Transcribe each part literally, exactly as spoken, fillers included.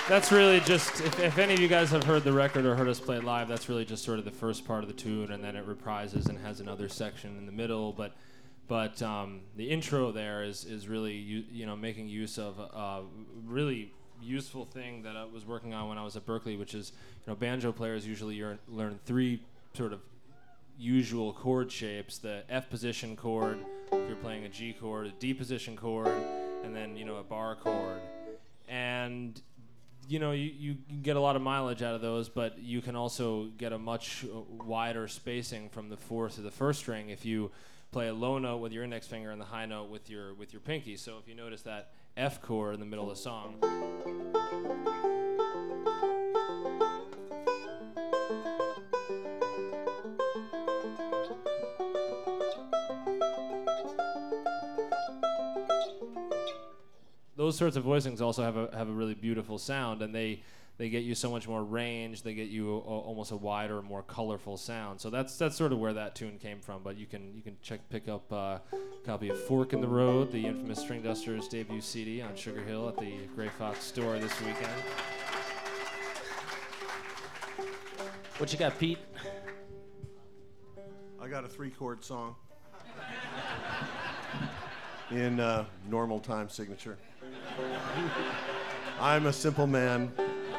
That's really just, if, if any of you guys have heard the record or heard us play it live, that's really just sort of the first part of the tune, and then it reprises and has another section in the middle. But but um, the intro there is is really you, you know making use of a really useful thing that I was working on when I was at Berklee, which is you know banjo players usually learn, learn three sort of usual chord shapes: the F position chord if you're playing a G chord, a D position chord, and then you know a bar chord. And you know, you, you can get a lot of mileage out of those, but you can also get a much wider spacing from the fourth to the first string if you play a low note with your index finger and the high note with your with your pinky. So if you notice that F chord in the middle of the song, those sorts of voicings also have a have a really beautiful sound, and they they get you so much more range. They get you a, a, almost a wider, more colorful sound. So that's that's sort of where that tune came from. But you can you can check pick up uh, a copy of Fork in the Road, the infamous Stringdusters debut C D, on Sugar Hill at the Grey Fox store this weekend. What you got, Pete? I got a three-chord song in uh, normal time signature. I'm a simple man,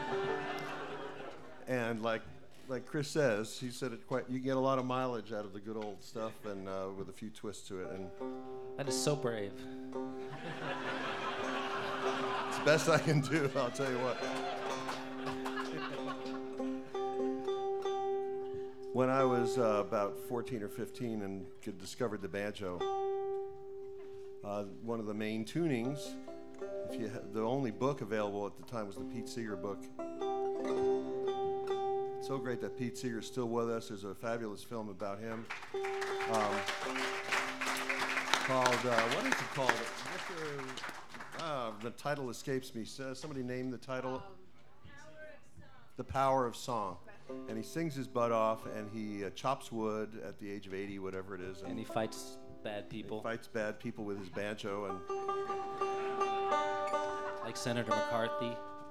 and like like Chris says, he said it quite. You get a lot of mileage out of the good old stuff, and uh, with a few twists to it. And that is so brave. It's the best I can do. I'll tell you what. When I was uh, about fourteen or fifteen and could discovered the banjo, uh, one of the main tunings. If you ha- the only book available at the time was the Pete Seeger book. It's so great that Pete Seeger's still with us. There's a fabulous film about him um, called, uh, what is it called? What's the, uh, the title escapes me. So somebody name the title. The Power of Song. And he sings his butt off, and he uh, chops wood at the age of eighty, whatever it is. And, and he fights bad people. He fights bad people with his banjo. and. Like Senator McCarthy.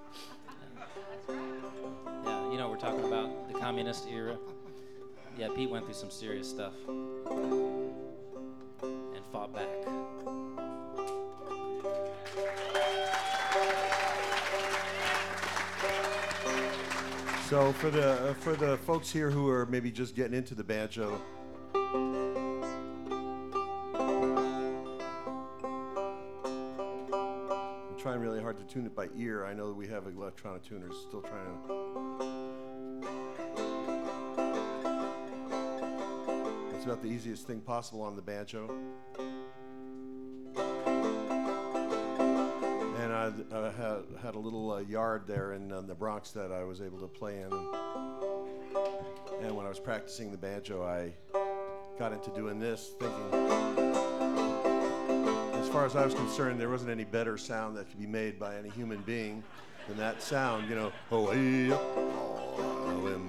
Yeah, you know what we're talking about, the communist era. Yeah, Pete went through some serious stuff and fought back. So for the uh, for the folks here who are maybe just getting into the banjo, trying really hard to tune it by ear. I know that we have electronic tuners still trying to. It's about the easiest thing possible on the banjo. And I, I had, had a little uh, yard there in uh, the Bronx that I was able to play in. And when I was practicing the banjo, I got into doing this, thinking. As far as I was concerned, there wasn't any better sound that could be made by any human being than that sound, you know. Oh, hey, oh, in the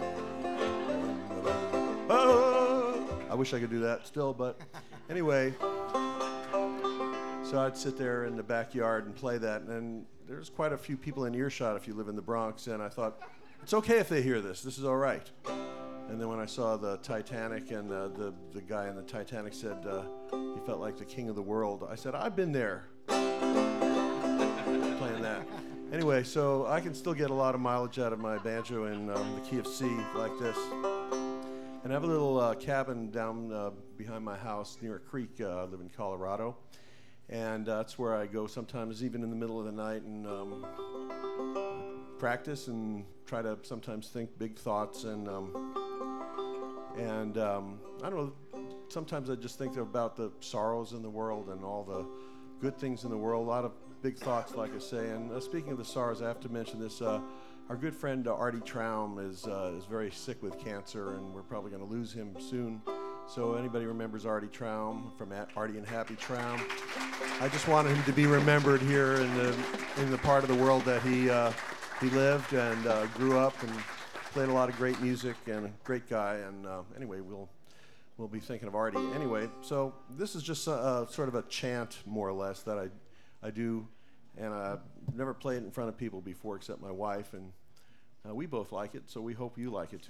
way. Oh. I wish I could do that still, but anyway. So I'd sit there in the backyard and play that, and there's quite a few people in earshot if you live in the Bronx, and I thought, it's okay if they hear this. This is all right. And then when I saw the Titanic, and uh, the, the guy in the Titanic said uh, he felt like the king of the world, I said, I've been there playing that. Anyway, so I can still get a lot of mileage out of my banjo in um, the key of C like this. And I have a little uh, cabin down uh, behind my house near a creek. Uh, I live in Colorado. And uh, that's where I go sometimes, even in the middle of the night, and um, practice and try to sometimes think big thoughts. And um, and um, I don't know, sometimes I just think about the sorrows in the world and all the good things in the world. A lot of big thoughts, like I say. And uh, speaking of the sorrows, I have to mention this. Uh, our good friend uh, Artie Traum is uh, is very sick with cancer, and we're probably going to lose him soon. So anybody remembers Artie Traum from Artie and Happy Traum? I just wanted him to be remembered here in the in the part of the world that he uh, he lived and uh, grew up and played a lot of great music, and a great guy. And uh, anyway, we'll we'll be thinking of Artie. Anyway, so this is just uh, sort of a chant, more or less, that I I do, and I've never played it in front of people before except my wife, and uh, we both like it, so we hope you like it too.